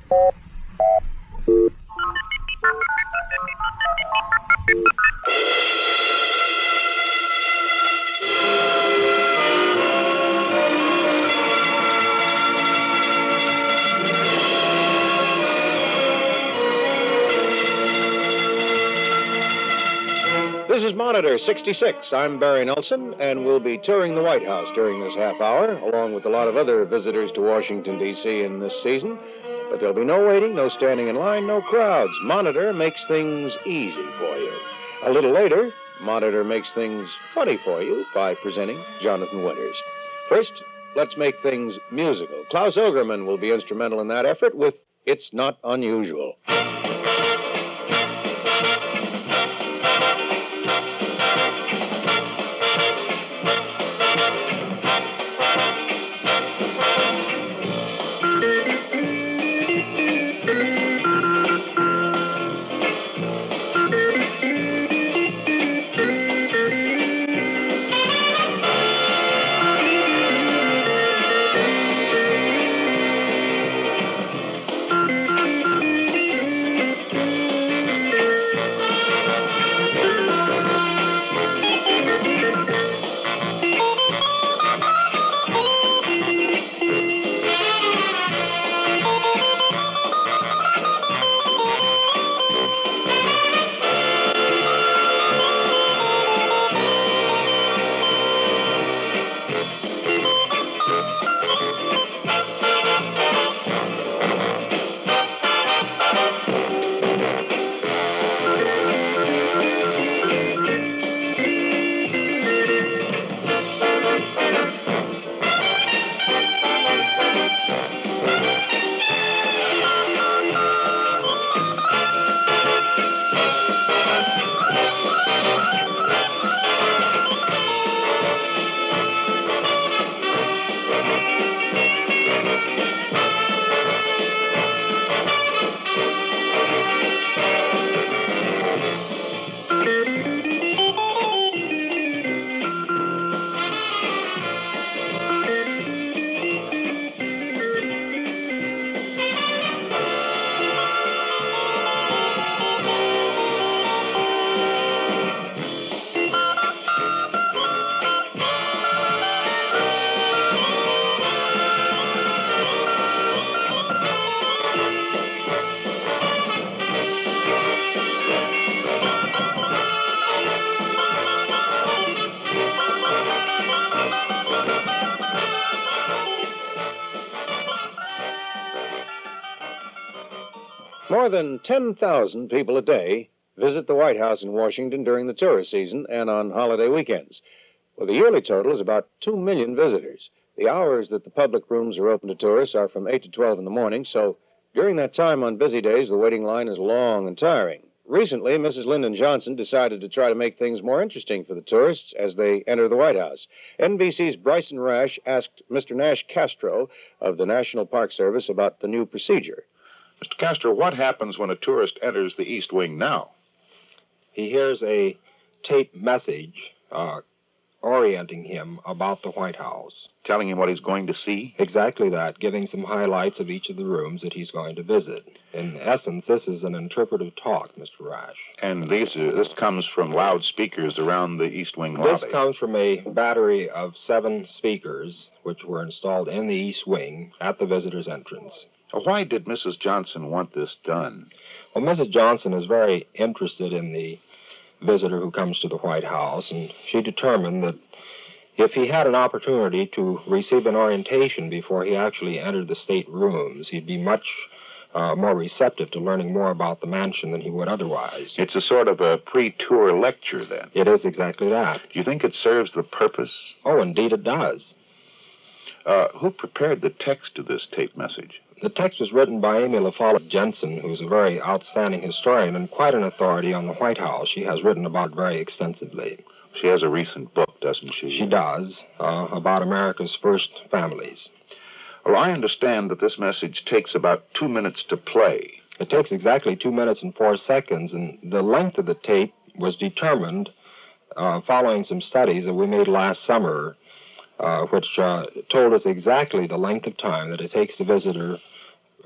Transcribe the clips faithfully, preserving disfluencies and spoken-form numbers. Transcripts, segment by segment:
This is Monitor sixty-six. I'm Barry Nelson, and we'll be touring the White House during this half hour, along with a lot of other visitors to Washington, D C in this season. But there'll be no waiting, no standing in line, no crowds. Monitor makes things easy for you. A little later, Monitor makes things funny for you by presenting Jonathan Winters. First, let's make things musical. Klaus Ogerman will be instrumental in that effort with It's Not Unusual. More than ten thousand people a day visit the White House in Washington during the tourist season and on holiday weekends. Well, the yearly total is about two million visitors. The hours that the public rooms are open to tourists are from eight to twelve in the morning, so during that time on busy days, the waiting line is long and tiring. Recently, Missus Lyndon Johnson decided to try to make things more interesting for the tourists as they enter the White House. N B C's Bryson Rash asked Mister Nash Castro of the National Park Service about the new procedure. Mister Castro, what happens when a tourist enters the East Wing now? He hears a tape message uh, orienting him about the White House. Telling him what he's going to see? Exactly that, giving some highlights of each of the rooms that he's going to visit. In essence, this is an interpretive talk, Mister Rash. And these are, this comes from loudspeakers around the East Wing lobby? This comes from a battery of seven speakers, which were installed in the East Wing at the visitor's entrance. Why did Missus Johnson want this done? Well, Missus Johnson is very interested in the visitor who comes to the White House, and she determined that if he had an opportunity to receive an orientation before he actually entered the state rooms, he'd be much uh, more receptive to learning more about the mansion than he would otherwise. It's a sort of a pre-tour lecture, then? It is exactly that. Do you think it serves the purpose? Oh, indeed it does. Uh, who prepared the text of this tape message? The text was written by Amy LaFollette Jensen, who's a very outstanding historian and quite an authority on the White House. She has written about it very extensively. She has a recent book, doesn't she? She does, uh, about America's first families. Well, I understand that this message takes about two minutes to play. It takes exactly two minutes and four seconds, and the length of the tape was determined uh, following some studies that we made last summer, uh, which uh, told us exactly the length of time that it takes the visitor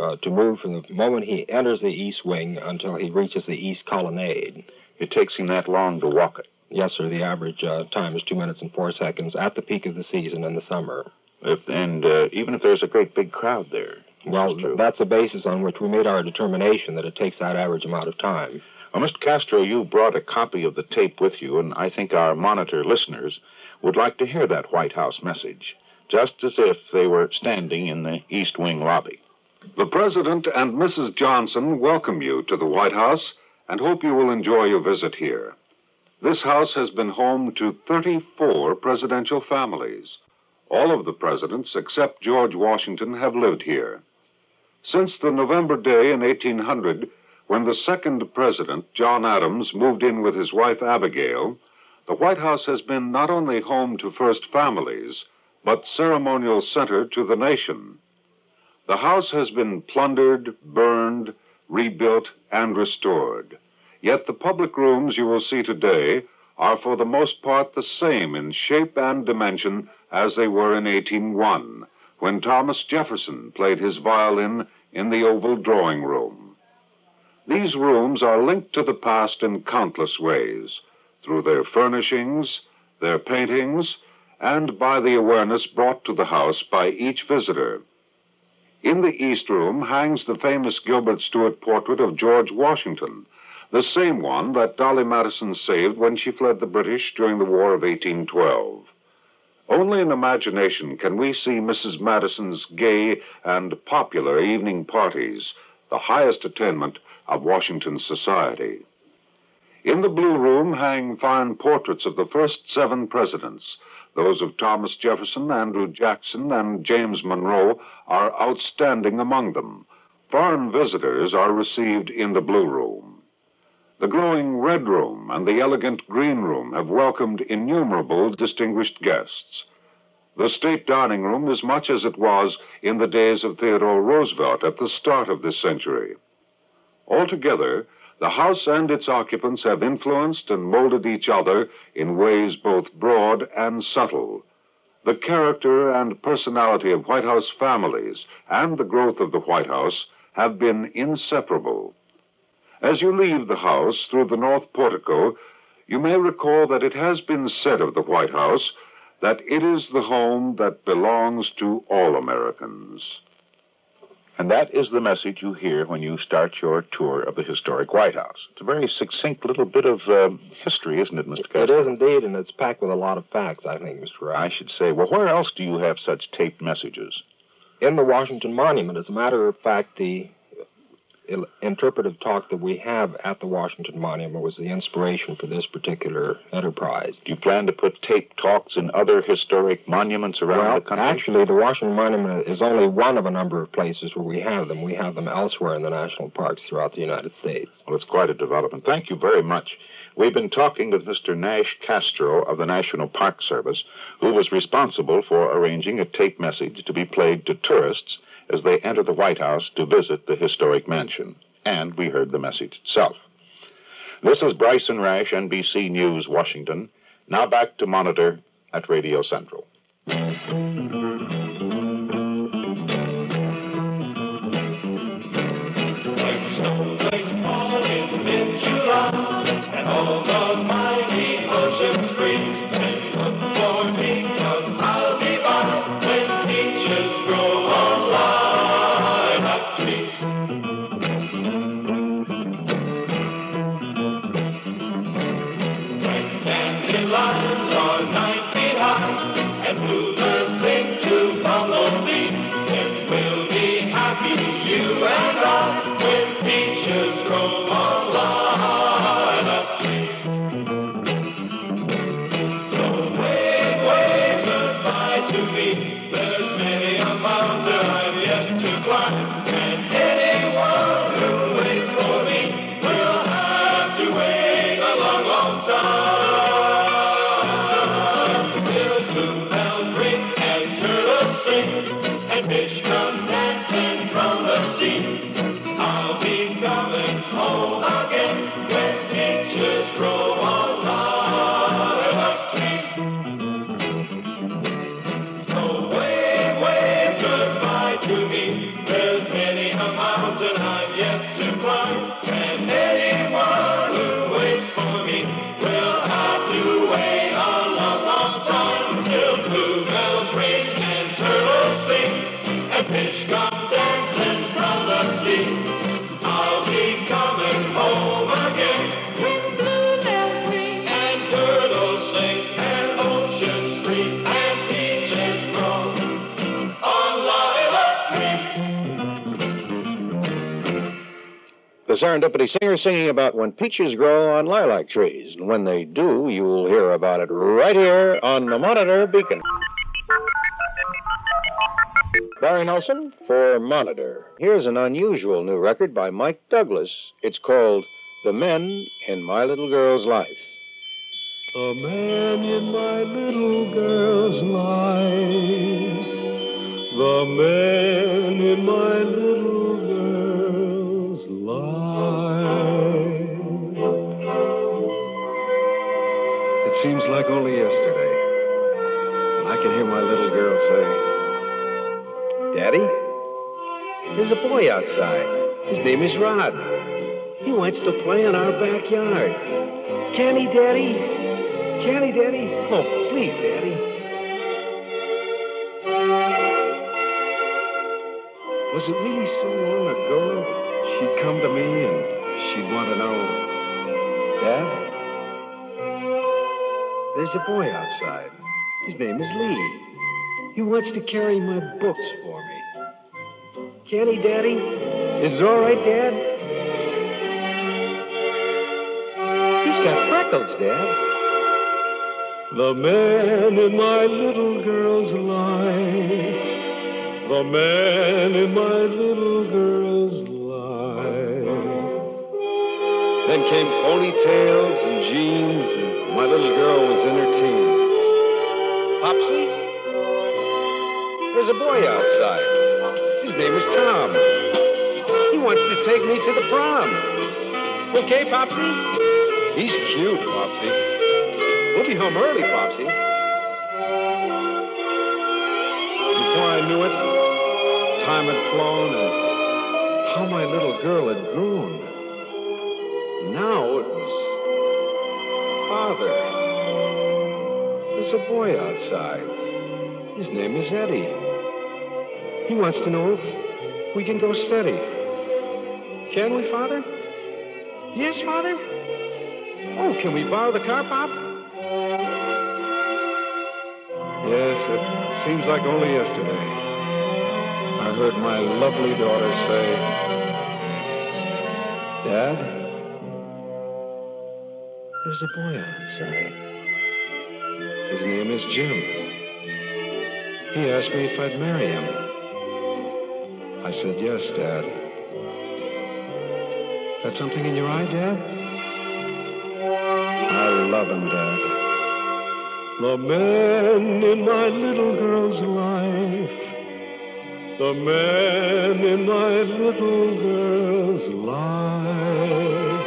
uh, to move from the moment he enters the east wing until he reaches the east colonnade. It takes him that long to walk it? Yes, sir. The average uh, time is two minutes and four seconds at the peak of the season in the summer. If, and uh, even if there's a great big crowd there. Well, that's the basis on which we made our determination that it takes that average amount of time. Well, Mister Castro, you brought a copy of the tape with you, and I think our monitor listeners would like to hear that White House message, just as if they were standing in the East Wing lobby. The President and Missus Johnson welcome you to the White House and hope you will enjoy your visit here. This house has been home to thirty-four presidential families. All of the presidents, except George Washington, have lived here. Since the November day in eighteen hundred, when the second president, John Adams, moved in with his wife Abigail, the White House has been not only home to first families, but ceremonial center to the nation. The house has been plundered, burned, rebuilt, and restored. Yet the public rooms you will see today are for the most part the same in shape and dimension as they were in eighteen oh one, when Thomas Jefferson played his violin in the Oval Drawing Room. These rooms are linked to the past in countless ways, through their furnishings, their paintings, and by the awareness brought to the house by each visitor. In the East Room hangs the famous Gilbert Stuart portrait of George Washington, the same one that Dolly Madison saved when she fled the British during the War of eighteen twelve. Only in imagination can we see Missus Madison's gay and popular evening parties, the highest attainment of Washington's society. In the Blue Room hang fine portraits of the first seven presidents. Those of Thomas Jefferson, Andrew Jackson, and James Monroe are outstanding among them. Foreign visitors are received in the Blue Room. The glowing Red Room and the elegant Green Room have welcomed innumerable distinguished guests. The State Dining Room is much as it was in the days of Theodore Roosevelt at the start of this century. Altogether, the house and its occupants have influenced and molded each other in ways both broad and subtle. The character and personality of White House families and the growth of the White House have been inseparable. As you leave the house through the north portico, you may recall that it has been said of the White House that it is the home that belongs to all Americans. And that is the message you hear when you start your tour of the historic White House. It's a very succinct little bit of uh, history, isn't it, Mister Castro? It is indeed, and it's packed with a lot of facts, I think, Mister Wright. I should say. Well, where else do you have such taped messages? In the Washington Monument. As a matter of fact, the interpretive talk that we have at the Washington Monument was the inspiration for this particular enterprise. Do you plan to put tape talks in other historic monuments around well, the country? Actually, the Washington Monument is only one of a number of places where we have them. We have them elsewhere in the national parks throughout the United States. Well, it's quite a development. Thank you very much. We've been talking with Mister Nash Castro of the National Park Service, who was responsible for arranging a tape message to be played to tourists as they enter the White House to visit the historic mansion. And we heard the message itself. This is Bryson Rash, N B C News, Washington. Now back to Monitor at Radio Central. To me, there's many a The Serendipity Singer singing about when peaches grow on lilac trees. And when they do, you'll hear about it right here on the Monitor Beacon. Barry Nelson for Monitor. Here's an unusual new record by Mike Douglas. It's called The Men in My Little Girl's Life. The man in my little girl's life. The man in my little girl's life. It seems like only yesterday. And I can hear my little girl say, Daddy, there's a boy outside. His name is Rod. He wants to play in our backyard. Can he, Daddy? Can he, Daddy? Oh, please, Daddy. Was it really so long ago she'd come to me and she'd want to know, Dad, there's a boy outside. His name is Lee. He wants to carry my books for me. Can he, Daddy? Is it all right, Dad? He's got freckles, Dad. The man in my little girl's life. The man in my little girl's life. Then came ponytails and jeans, and my little girl was in her teens. Popsy, there's a boy outside. His name is Tom. He wants to take me to the prom. Okay, Popsy? He's cute, Popsy. We'll be home early, Popsy. Before I knew it, time had flown, and how my little girl had grown. Now it was, Father, there's a boy outside. His name is Eddie. He wants to know if we can go steady. Can we, Father? Yes, Father? Oh, can we borrow the car, Pop? Yes, it seems like only yesterday I heard my lovely daughter say, Dad, there's a boy outside. His name is Jim. He asked me if I'd marry him. I said, yes, Dad. That something in your eye, Dad? I love him, Dad. The man in my little girl's life. The man in my little girl's life.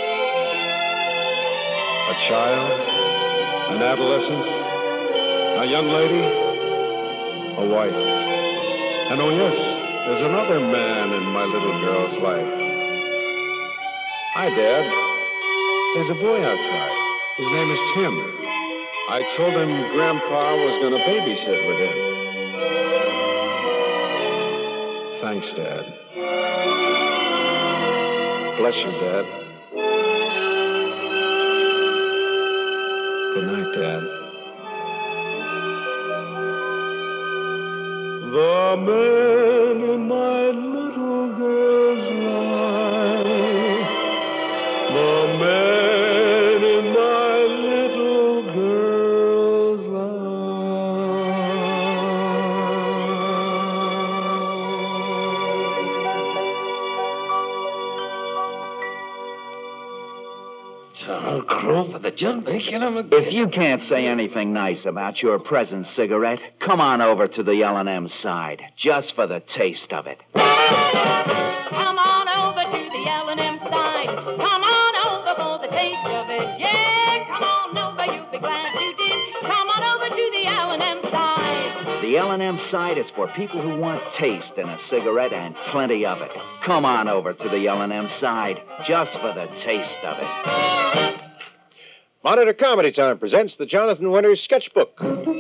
A child, an adolescent, a young lady, a wife. And oh, yes, there's another man in my little girl's life. Hi, Dad. There's a boy outside. His name is Tim. I told him Grandpa was going to babysit with him. Thanks, Dad. Bless you, Dad. Good night, Dad. The man in my little girl's life. The man in my little girl's life. Tom Crow for the John Bacon. If you can't say anything nice about your present cigarette, come on over to the L and M side, just for the taste of it. Come on over to the L and M side. Come on over for the taste of it. Yeah, come on over, you'll be glad you did. Come on over to the L and M side. The L and M side is for people who want taste in a cigarette and plenty of it. Come on over to the L and M side, just for the taste of it. Monitor Comedy Time presents the Jonathan Winters Sketchbook.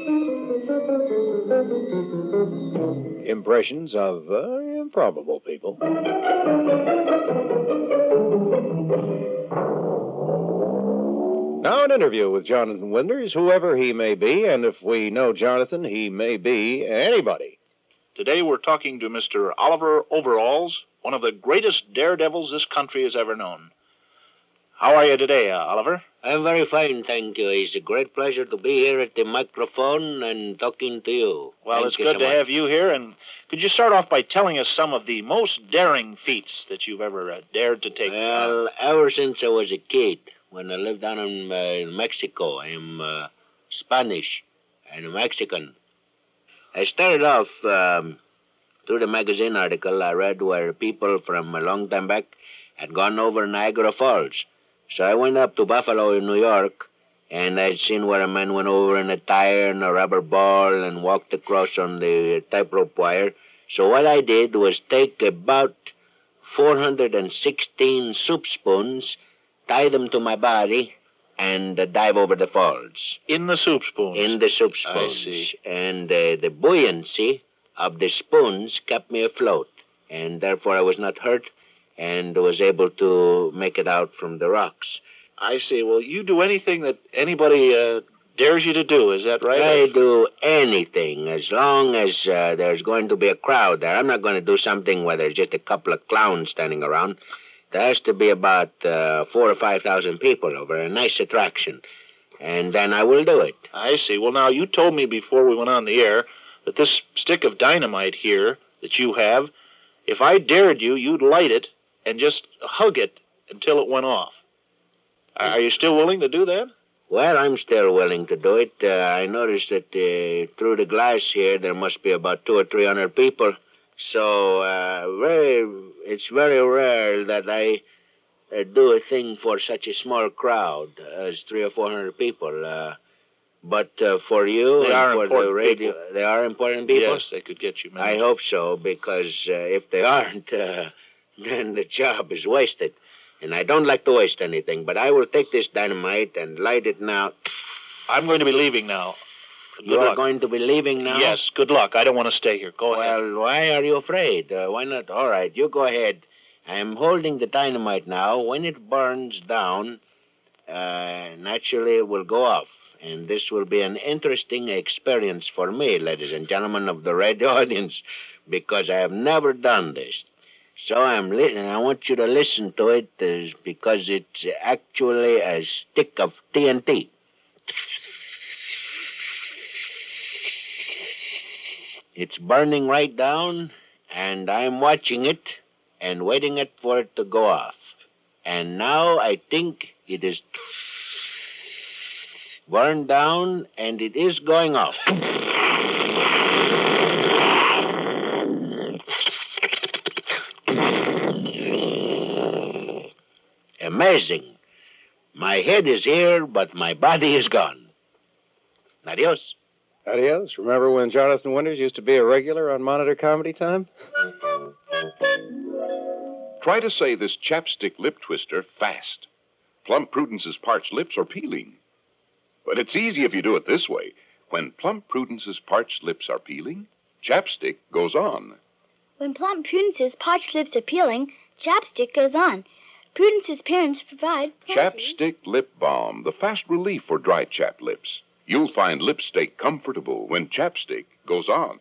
Impressions of uh, improbable people. Now an interview with Jonathan Winters, whoever he may be, and if we know Jonathan, he may be anybody. Today we're talking to Mister Oliver Overalls, one of the greatest daredevils this country has ever known. How are you today, uh, Oliver? I'm very fine, thank you. It's a great pleasure to be here at the microphone and talking to you. Well, Thank it's you good so to much. have you here. And could you start off by telling us some of the most daring feats that you've ever uh, dared to take? Well, ever since I was a kid, when I lived down in, uh, in Mexico, I'm uh, Spanish and a Mexican. I started off um, through the magazine article I read where people from a long time back had gone over Niagara Falls. So I went up to Buffalo in New York, and I'd seen where a man went over in a tire and a rubber ball and walked across on the tightrope wire. So what I did was take about four hundred sixteen soup spoons, tie them to my body, and uh, dive over the falls. In the soup spoons? In the soup spoons. I see. And uh, the buoyancy of the spoons kept me afloat, and therefore I was not hurt and was able to make it out from the rocks. I see. Well, you do anything that anybody uh, dares you to do, is that right? I do anything as long as uh, there's going to be a crowd there. I'm not going to do something where there's just a couple of clowns standing around. There has to be about uh, four or five thousand people over, a nice attraction. And then I will do it. I see. Well, now, you told me before we went on the air that this stick of dynamite here that you have, if I dared you, you'd light it and just hug it until it went off. Are you still willing to do that? Well, I'm still willing to do it. Uh, I noticed that uh, through the glass here, there must be about two or three hundred people. So uh, very, it's very rare that I uh, do a thing for such a small crowd as three or four hundred people. Uh, but uh, for you They and are for the important radio, people. they are important people. Yes, they could get you, man. I hope so, because uh, if they aren't, uh, then the job is wasted. And I don't like to waste anything, but I will take this dynamite and light it now. I'm going to be leaving now. Good You are luck. going to be leaving now? Yes, good luck. I don't want to stay here. Go ahead. Well, why are you afraid? Uh, why not? All right, you go ahead. I am holding the dynamite now. When it burns down, uh, naturally it will go off. And this will be an interesting experience for me, ladies and gentlemen of the radio audience, because I have never done this. So I'm li- and I want you to listen to it uh, because it's actually a stick of T N T. It's burning right down, and I'm watching it and waiting it for it to go off. And now I think it is burned down, and it is going off. Amazing. My head is here, but my body is gone. Adios. Adios. Remember when Jonathan Winters used to be a regular on Monitor Comedy Time? Try to say this chapstick lip twister fast. Plump Prudence's parched lips are peeling. But it's easy if you do it this way. When Plump Prudence's parched lips are peeling, chapstick goes on. When Plump Prudence's parched lips are peeling, chapstick goes on. Prudence's parents provide... Chapstick Lip Balm, the fast relief for dry chapped lips. You'll find lipstick comfortable when chapstick goes on.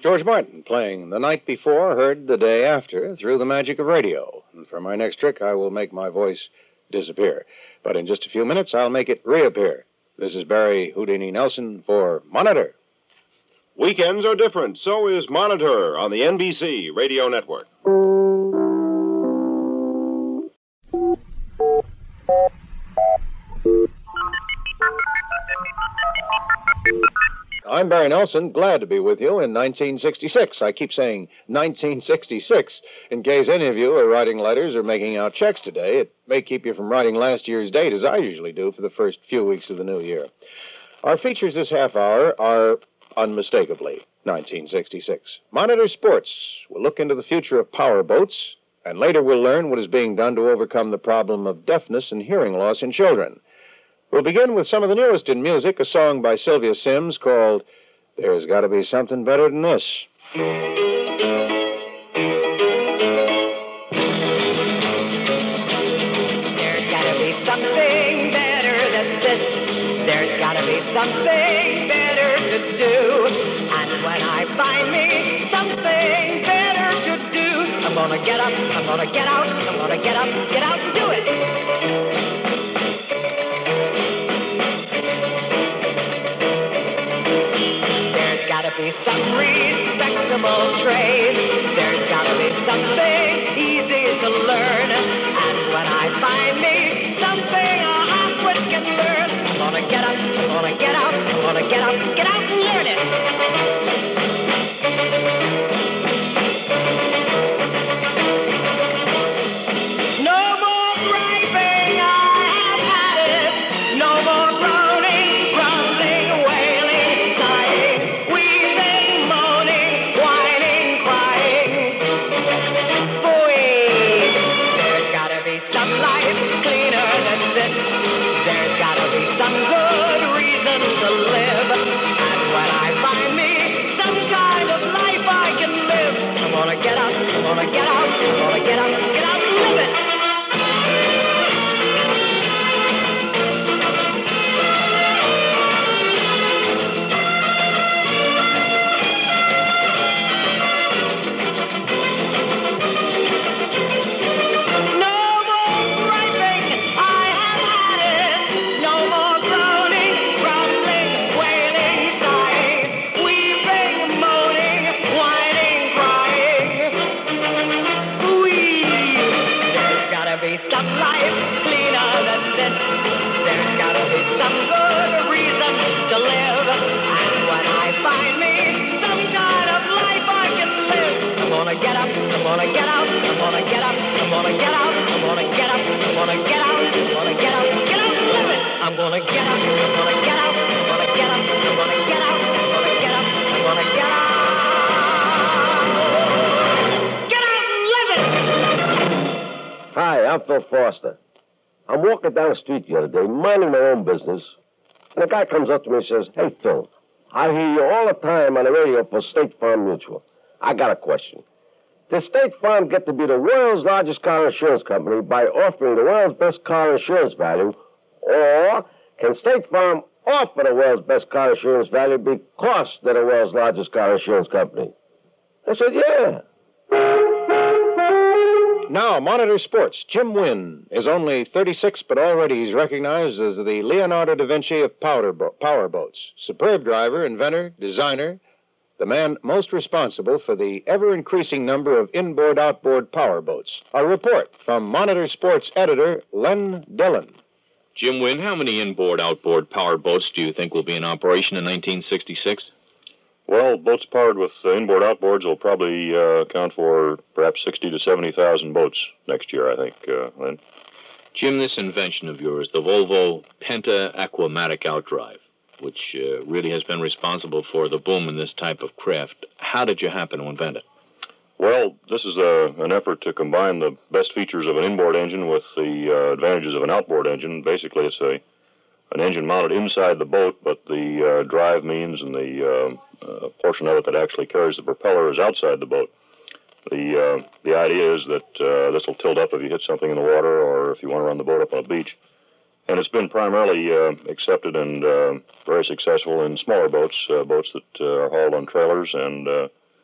George Martin playing The Night Before, Heard the Day After through the magic of radio. And for my next trick, I will make my voice disappear. But in just a few minutes, I'll make it reappear. This is Barry Houdini Nelson for Monitor. Weekends are different. So is Monitor on the N B C Radio Network. I'm Barry Nelson, glad to be with you in nineteen sixty-six. I keep saying nineteen sixty-six. In case any of you are writing letters or making out checks today, it may keep you from writing last year's date, as I usually do for the first few weeks of the new year. Our features this half hour are unmistakably nineteen sixty-six. Monitor Sports will look into the future of power boats, and later we'll learn what is being done to overcome the problem of deafness and hearing loss in children. We'll begin with some of the newest in music, a song by Sylvia Sims called There's Gotta Be Something Better Than This. There's gotta be something better than this. There's gotta be something better to do. And when I find me something better to do, I'm gonna get up, I'm gonna get out, I'm gonna get up, get out and do it. There's gotta be some respectable trade. There's gotta be something easy to learn. And when I find me something a half-wit can learn, I'm gonna get up, I'm gonna get out, I'm gonna get up, get out and learn it. No more griping, I have had it. No more groaning, grumbling, wailing, sighing, weeping, moaning, whining, crying. Boy, there's gotta be some life cleaner than this. There's gotta be some good reason to live. And when I find me some kind of life I can live, I'm gonna get up, I'm gonna get out, I'm gonna get up, get out and live it. No more griping, I have had it. No more groaning, grumbling, wailing, sighing, weeping, moaning, whining, crying. Wee. There's gotta be some life cleaner than this. There's gotta be some good reason to live. And when I find me some kind of life I can live, I'm gonna get up, I'm gonna get out, I'm gonna get up, I'm gonna get out, I'm gonna get up, I'm gonna get out, I'm gonna get out, get out and live it. I'm gonna get up, I'm gonna get out, I'm gonna get up, I'm gonna get out, I'm gonna get up, I'm gonna get out. Get out and live it. Hi, I'm Phil Foster. I'm walking down the street the other day, minding my own business, and a guy comes up to me and says, "Hey, Phil, I hear you all the time on the radio for State Farm Mutual. I got a question. Does State Farm get to be the world's largest car insurance company by offering the world's best car insurance value, or can State Farm offer the world's best car insurance value because they're the world's largest car insurance company?" I said, "Yeah." Now, Monitor Sports. Jim Wynn is only thirty-six, but already he's recognized as the Leonardo da Vinci of powder bo- power boats. Superb driver, inventor, designer, the man most responsible for the ever-increasing number of inboard-outboard power boats. A report from Monitor Sports editor Len Dillon. Jim Wynn, how many inboard-outboard power boats do you think will be in operation in nineteen sixty-six? Well, boats powered with uh, inboard outboards will probably uh, account for perhaps sixty to seventy thousand boats next year, I think, uh, Lynn. Jim, this invention of yours, the Volvo Penta Aquamatic Outdrive, which uh, really has been responsible for the boom in this type of craft, how did you happen to invent it? Well, this is a, an effort to combine the best features of an inboard engine with the uh, advantages of an outboard engine. Basically, it's a an engine mounted inside the boat, but the uh, drive means and the uh, uh, portion of it that actually carries the propeller is outside the boat. The uh, the idea is that uh, this will tilt up if you hit something in the water or if you want to run the boat up on a beach. And it's been primarily uh, accepted and uh, very successful in smaller boats, uh, boats that uh, are hauled on trailers and uh,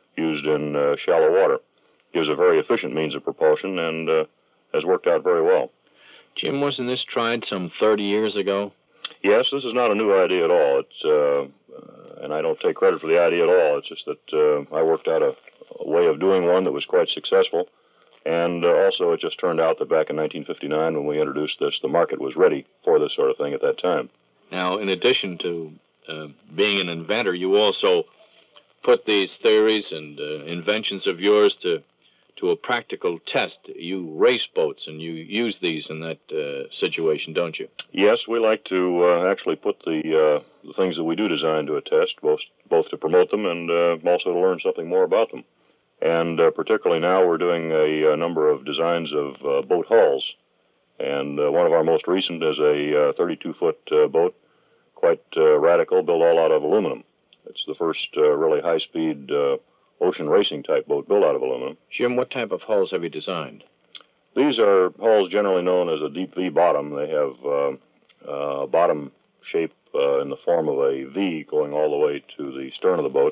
used in uh, shallow water. Gives a very efficient means of propulsion and uh, has worked out very well. Jim, wasn't this tried some thirty years ago? Yes, this is not a new idea at all. It's, uh, uh, and I don't take credit for the idea at all. It's just that uh, I worked out a, a way of doing one that was quite successful. And uh, also, it just turned out that back in nineteen fifty-nine, when we introduced this, the market was ready for this sort of thing at that time. Now, in addition to uh, being an inventor, you also put these theories and uh, inventions of yours to to a practical test. You race boats, and you use these in that uh, situation, don't you? Yes, we like to uh, actually put the, uh, the things that we do design to a test, both, both to promote them and uh, also to learn something more about them. And uh, particularly now we're doing a, a number of designs of uh, boat hulls. And uh, one of our most recent is a thirty-two foot uh, boat, quite uh, radical, built all out of aluminum. It's the first uh, really high-speed uh, ocean racing type boat built out of aluminum. Jim, what type of hulls have you designed? These are hulls generally known as a deep V bottom. They have uh, a bottom shape uh, in the form of a V going all the way to the stern of the boat.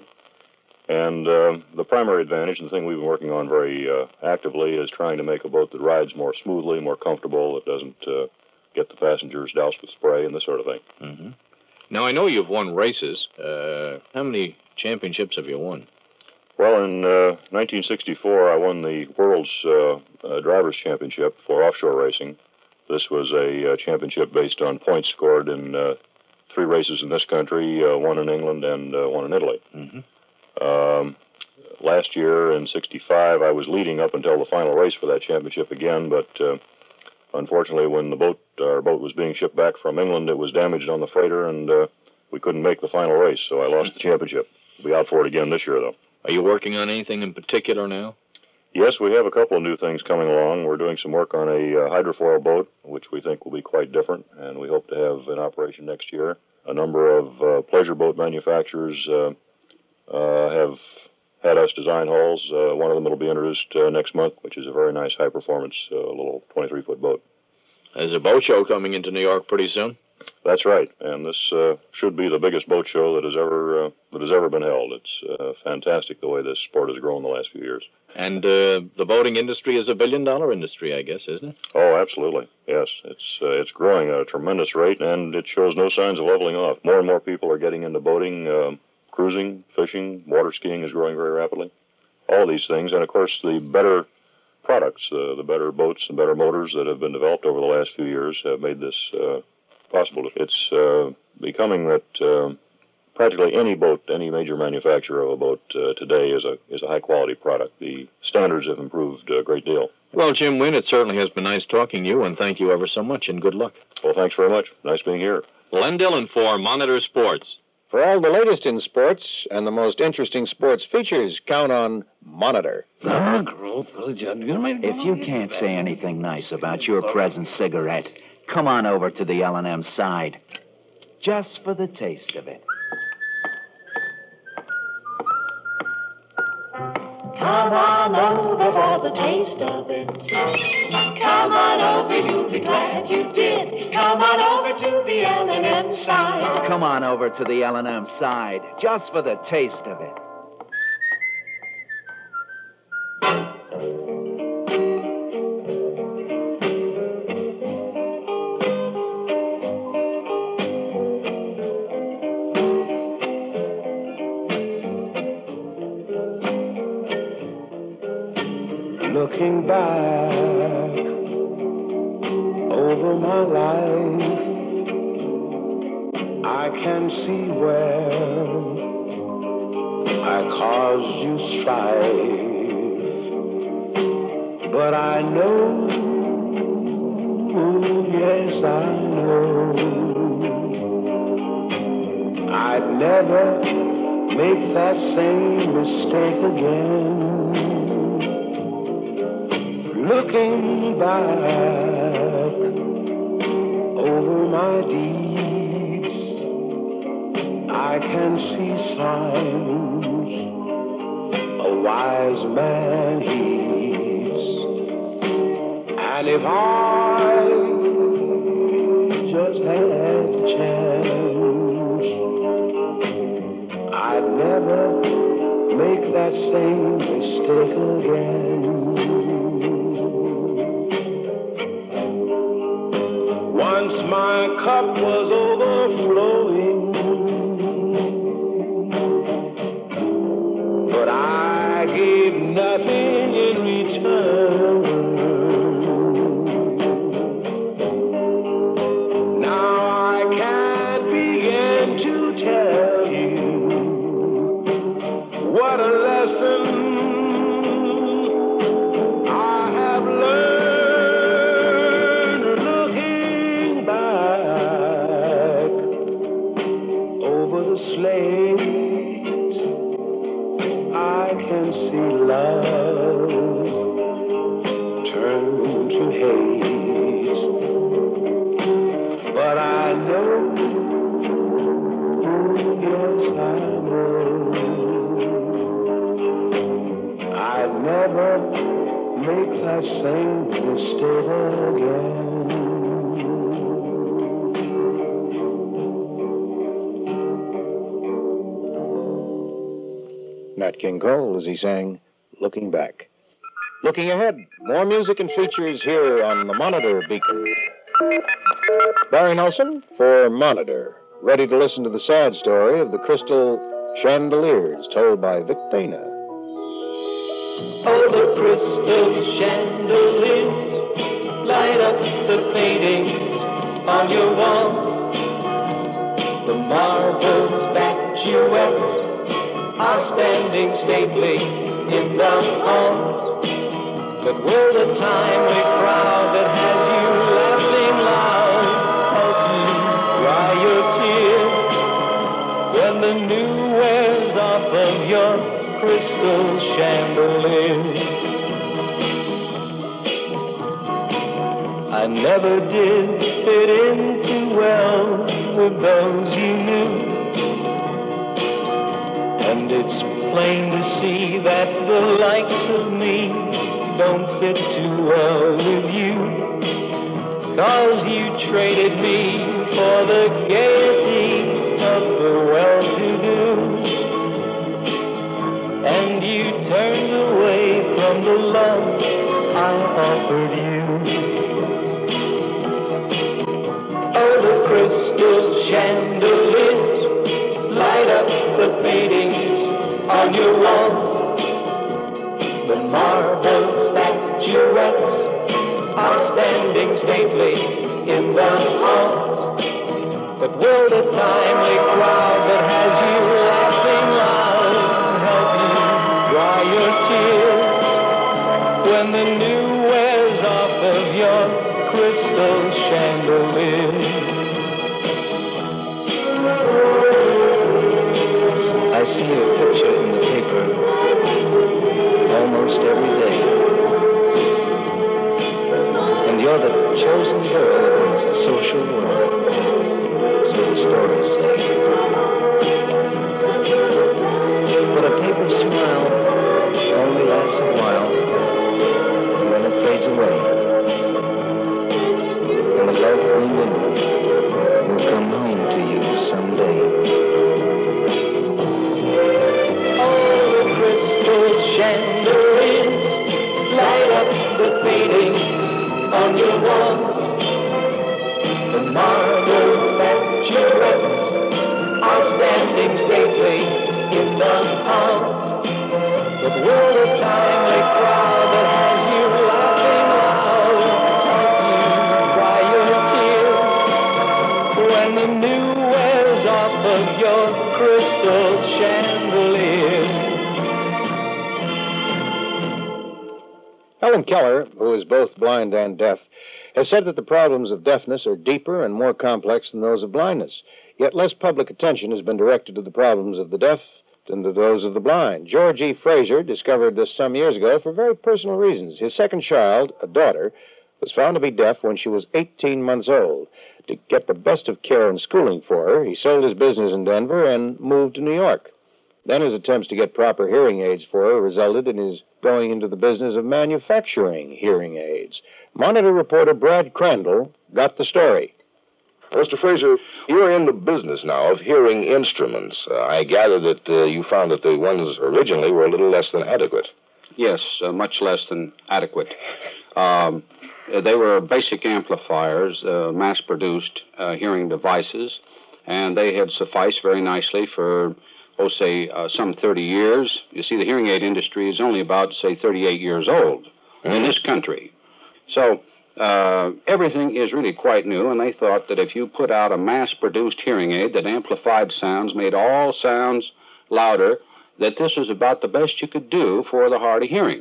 And uh, the primary advantage, and the thing we've been working on very uh, actively, is trying to make a boat that rides more smoothly, more comfortable, that doesn't uh, get the passengers doused with spray and this sort of thing. Mm-hmm. Now, I know you've won races. Uh, how many championships have you won? Well, in uh, nineteen sixty-four, I won the World's uh, uh, Drivers' Championship for offshore racing. This was a uh, championship based on points scored in uh, three races in this country, uh, one in England and uh, one in Italy. Mm-hmm. Um, last year, in sixty-five, I was leading up until the final race for that championship again, but uh, unfortunately, when the boat, our boat was being shipped back from England, it was damaged on the freighter, and uh, we couldn't make the final race, so I lost the championship. We'll be out for it again this year, though. Are you working on anything in particular now? Yes, we have a couple of new things coming along. We're doing some work on a uh, hydrofoil boat, which we think will be quite different, and we hope to have in operation next year. A number of uh, pleasure boat manufacturers uh, uh, have had us design hulls. Uh, one of them will be introduced uh, next month, which is a very nice high-performance uh, little twenty-three foot boat. There's a boat show coming into New York pretty soon. That's right, and this uh, should be the biggest boat show that has ever uh, that has ever been held. It's uh, fantastic the way this sport has grown the last few years. And uh, the boating industry is a billion-dollar industry, I guess, isn't it? Oh, absolutely. Yes, it's uh, it's growing at a tremendous rate, and it shows no signs of leveling off. More and more people are getting into boating, uh, cruising, fishing, water skiing is growing very rapidly. All these things, and of course, the better products, uh, the better boats and better motors that have been developed over the last few years have made this uh, possible. It's uh, becoming that uh, practically any boat, any major manufacturer of a boat uh, today is a is a high quality product. The standards have improved a great deal. Well, Jim Wynn, it certainly has been nice talking to you, and thank you ever so much, and good luck. Well, thanks very much. Nice being here. Len Dillon for Monitor Sports. For all the latest in sports and the most interesting sports features, count on Monitor. If you can't say anything nice about your present cigarette, come on over to the L and M side, just for the taste of it. Come on over for the taste of it. Come on over, you'll be glad you did. Come on over to the L and M side. Come on over to the L and M side, just for the taste of it. Looking back over my life, I can see where I caused you strife. But I know, yes I know, I'd never make that same mistake again. Looking back over my deeds, I can see signs a wise man heeds. And if I just had the chance, I'd never make that same mistake again. Once my cup was overflowing, but I gave nothing in return. Now I can't begin to tell you what a lesson I have learned looking back over the slate. I can see love turn to hate, but I know, yes I know, I'd never make that same mistake again. Nat King Cole as he sang Looking Back. Looking ahead, more music and features here on the Monitor Beacon. Barry Nelson for Monitor, ready to listen to the sad story of the crystal chandeliers told by Vic Dana. Oh, the crystal chandeliers light up the painting on your wall. The marble statuettes are standing stately in the hall. But will the timely crowd that has you laughing loud help you dry your tears when the new wears off of your crystal chandelier? I never did fit in too well with those you knew, and it's plain to see that the likes of me don't fit too well with you, 'cause you traded me for the gaiety of the well-to-do, and you turned away from the love I offered you. Oh, the crystal chandeliers light up the paintings on your wall. The marble statuettes are standing stately in the hall. But will the timely crowd that has you laughing loud help you dry your tears when the new wears off of your crystal chandelier? I see your picture in the paper almost every day, and you're the chosen girl of the social world, so the stories say. But a paper smile only lasts a while, and then it fades away, and the love we knew will come home to you someday. Chandeliers light up the painting on your wall. The marble statuettes are standing stately in the hall. But will the timely crowd that has you laughing loud help you dry your tears when the new wears off of your crystal chandelier? Helen Keller, who is both blind and deaf, has said that the problems of deafness are deeper and more complex than those of blindness. Yet less public attention has been directed to the problems of the deaf than to those of the blind. George E. Fraser discovered this some years ago for very personal reasons. His second child, a daughter, was found to be deaf when she was eighteen months old. To get the best of care and schooling for her, he sold his business in Denver and moved to New York. Then his attempts to get proper hearing aids for her resulted in his going into the business of manufacturing hearing aids. Monitor reporter Brad Crandall got the story. Mister Fraser, you're in the business now of hearing instruments. Uh, I gather that uh, you found that the ones originally were a little less than adequate. Yes, uh, much less than adequate. Um, they were basic amplifiers, uh, mass-produced uh, hearing devices, and they had sufficed very nicely for, oh, say, uh, some thirty years. You see, the hearing aid industry is only about, say, thirty-eight years old mm-hmm. in this country. So uh, everything is really quite new, and they thought that if you put out a mass-produced hearing aid that amplified sounds, made all sounds louder, that this was about the best you could do for the hard of hearing.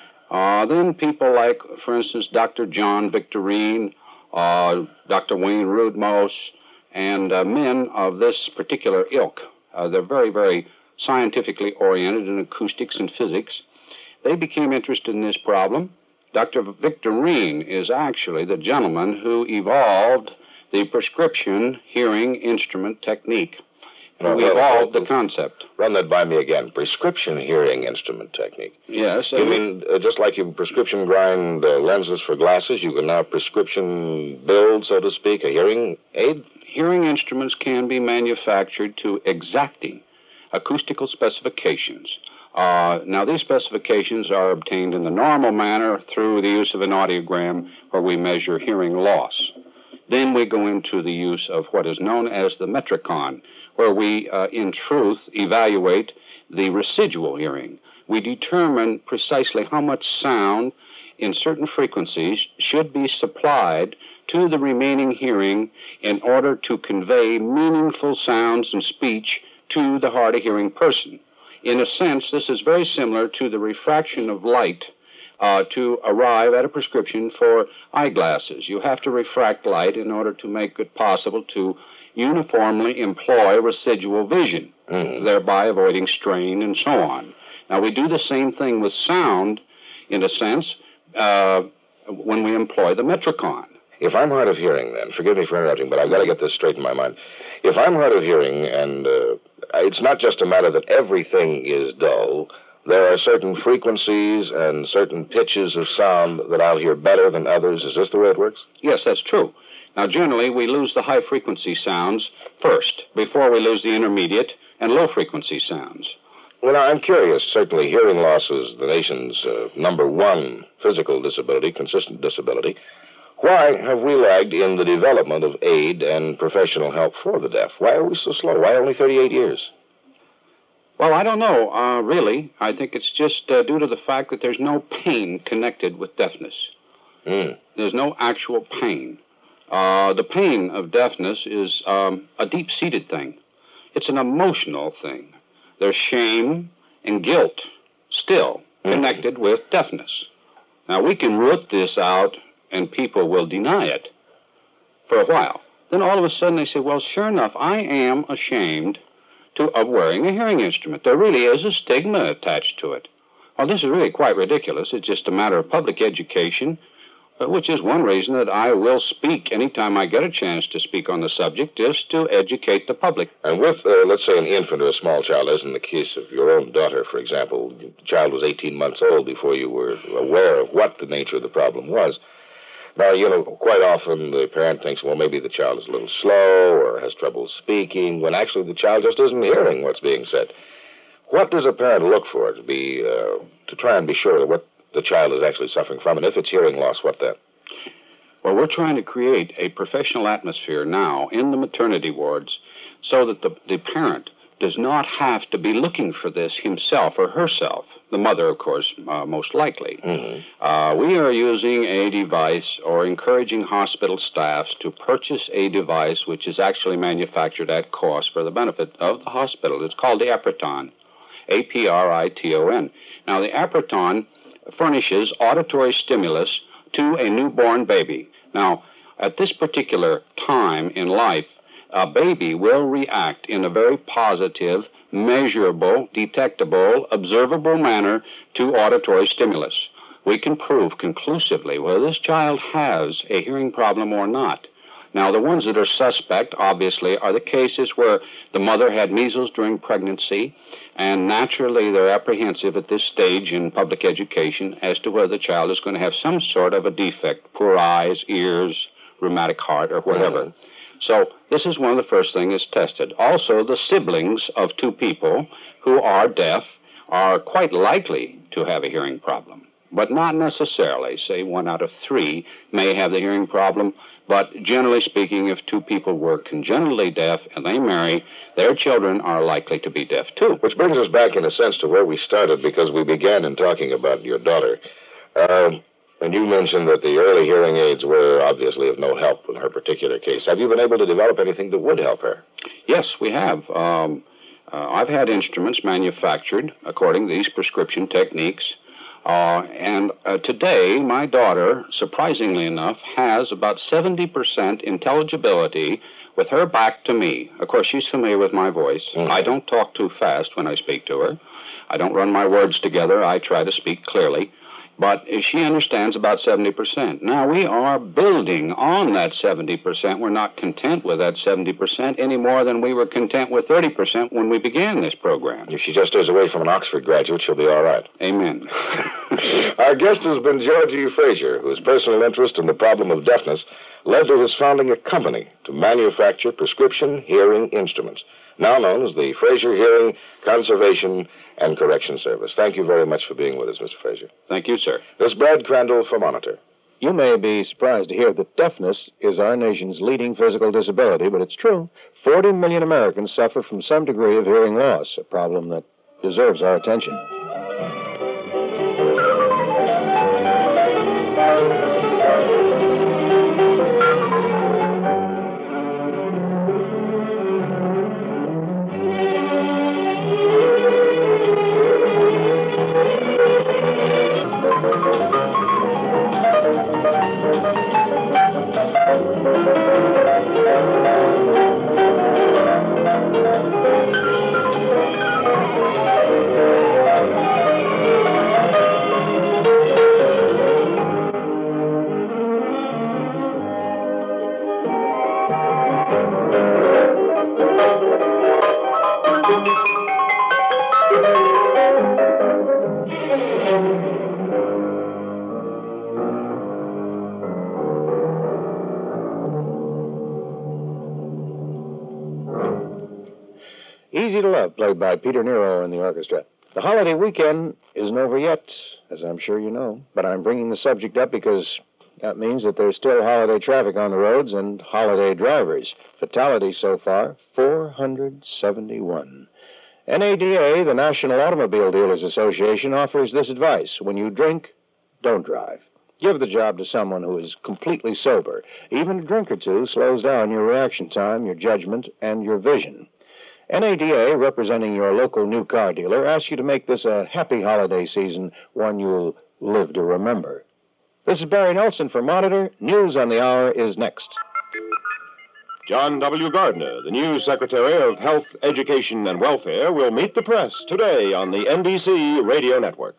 Uh, then people like, for instance, Doctor John Victorine, uh, Doctor Wayne Rudmose, and uh, men of this particular ilk, uh, they're very, very scientifically oriented in acoustics and physics. They became interested in this problem. Doctor Victorine is actually the gentleman who evolved the prescription hearing instrument technique. No, we well, evolved well, the concept. Run that by me again. Prescription hearing instrument technique. Yes. You mean uh, just like you prescription grind uh, lenses for glasses, you can now prescription build, so to speak, a hearing aid? Hearing instruments can be manufactured to exacting acoustical specifications. Uh, now, these specifications are obtained in the normal manner through the use of an audiogram where we measure hearing loss. Then we go into the use of what is known as the Metricon, where we, uh, in truth, evaluate the residual hearing. We determine precisely how much sound in certain frequencies should be supplied to the remaining hearing in order to convey meaningful sounds and speech to the hard-of-hearing person. In a sense, this is very similar to the refraction of light uh, to arrive at a prescription for eyeglasses. You have to refract light in order to make it possible to uniformly employ residual vision, mm. thereby avoiding strain and so on. Now, we do the same thing with sound, in a sense, uh, when we employ the Metricon. If I'm hard of hearing, then, forgive me for interrupting, but I've got to get this straight in my mind. If I'm hard of hearing, and uh, it's not just a matter that everything is dull, there are certain frequencies and certain pitches of sound that I'll hear better than others. Is this the way it works? Yes, that's true. Now, generally, we lose the high-frequency sounds first, before we lose the intermediate and low-frequency sounds. Well, I'm curious. Certainly, hearing loss is the nation's uh, number one physical disability, consistent disability. Why have we lagged in the development of aid and professional help for the deaf? Why are we so slow? Why only thirty-eight years? Well, I don't know, uh, really. I think it's just uh, due to the fact that there's no pain connected with deafness. Mm. There's no actual pain. Uh, the pain of deafness is um, a deep-seated thing. It's an emotional thing. There's shame and guilt still mm. connected with deafness. Now, we can root this out, and people will deny it for a while. Then all of a sudden they say, well, sure enough, I am ashamed to, of wearing a hearing instrument. There really is a stigma attached to it. Well, this is really quite ridiculous. It's just a matter of public education, uh, which is one reason that I will speak anytime I get a chance to speak on the subject, just to educate the public. And with, uh, let's say, an infant or a small child, as in the case of your own daughter, for example, the child was eighteen months old before you were aware of what the nature of the problem was. Now, you know, quite often the parent thinks, well, maybe the child is a little slow or has trouble speaking, when actually the child just isn't hearing what's being said. What does a parent look for to be, uh, to try and be sure that what the child is actually suffering from? And if it's hearing loss, what then? Well, we're trying to create a professional atmosphere now in the maternity wards so that the, the parent does not have to be looking for this himself or herself. The mother, of course, uh, most likely. Mm-hmm. Uh, we are using a device or encouraging hospital staffs to purchase a device which is actually manufactured at cost for the benefit of the hospital. It's called the Apriton, A P R I T O N. Now, the Apriton furnishes auditory stimulus to a newborn baby. Now, at this particular time in life, a baby will react in a very positive, measurable, detectable, observable manner to auditory stimulus. We can prove conclusively whether this child has a hearing problem or not. Now, the ones that are suspect, obviously, are the cases where the mother had measles during pregnancy, and naturally they're apprehensive at this stage in public education as to whether the child is going to have some sort of a defect, poor eyes, ears, rheumatic heart, or whatever. Mm-hmm. So this is one of the first things tested. Also, the siblings of two people who are deaf are quite likely to have a hearing problem, but not necessarily. Say one out of three may have the hearing problem, but generally speaking, if two people were congenitally deaf and they marry, their children are likely to be deaf too. Which brings us back, in a sense, to where we started, because we began in talking about your daughter. Uh, and you mentioned that the early hearing aids were obviously of no help in her particular case. Have you been able to develop anything that would help her? Yes, we have. Um, uh, I've had instruments manufactured according to these prescription techniques. Uh, and uh, today, my daughter, surprisingly enough, has about seventy percent intelligibility with her back to me. Of course, she's familiar with my voice. Mm-hmm. I don't talk too fast when I speak to her. I don't run my words together. I try to speak clearly. But she understands about seventy percent. Now, we are building on that seventy percent. We're not content with that seventy percent any more than we were content with thirty percent when we began this program. If she just stays away from an Oxford graduate, she'll be all right. Amen. Our guest has been George E. Frazier, whose personal interest in the problem of deafness led to his founding a company to manufacture prescription hearing instruments, now known as the Frazier Hearing Conservation and Correction Service. Thank you very much for being with us, Mister Frazier. Thank you, sir. This is Brad Crandall for Monitor. You may be surprised to hear that deafness is our nation's leading physical disability, but it's true. forty million Americans suffer from some degree of hearing loss, a problem that deserves our attention. Easy to Love, played by Peter Nero in the orchestra. The holiday weekend isn't over yet, as I'm sure you know, but I'm bringing the subject up because that means that there's still holiday traffic on the roads and holiday drivers. Fatalities so far, four hundred seventy-one. N A D A, the National Automobile Dealers Association, offers this advice. When you drink, don't drive. Give the job to someone who is completely sober. Even a drink or two slows down your reaction time, your judgment, and your vision. N A D A, representing your local new car dealer, asks you to make this a happy holiday season, one you'll live to remember. This is Barry Nelson for Monitor. News on the Hour is next. John W. Gardner, the new Secretary of Health, Education, and Welfare, will meet the press today on the N B C Radio Network.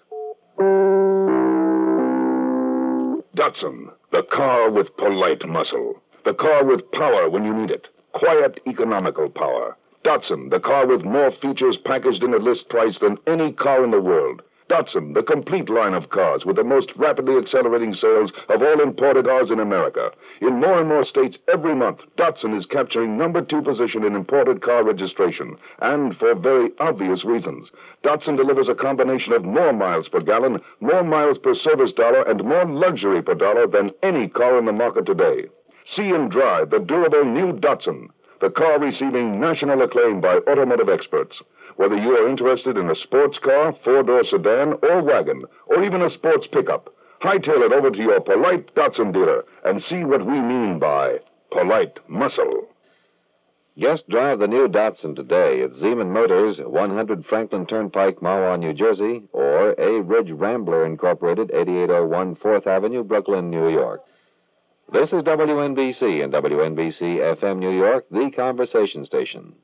Datsun, the car with polite muscle. The car with power when you need it. Quiet, economical power. Datsun, the car with more features packaged in a list price than any car in the world. Datsun, the complete line of cars with the most rapidly accelerating sales of all imported cars in America. In more and more states every month, Datsun is capturing number two position in imported car registration, and for very obvious reasons. Datsun delivers a combination of more miles per gallon, more miles per service dollar, and more luxury per dollar than any car in the market today. See and drive the durable new Datsun, the car receiving national acclaim by automotive experts. Whether you are interested in a sports car, four-door sedan, or wagon, or even a sports pickup, hightail it over to your polite Datsun dealer and see what we mean by polite muscle. Just drive the new Datsun today at Zeman Motors, one hundred Franklin Turnpike, Mahwah, New Jersey, or A. Ridge Rambler Incorporated, eighty-eight oh one fourth Avenue, Brooklyn, New York. This is W N B C and W N B C F M New York, the conversation station.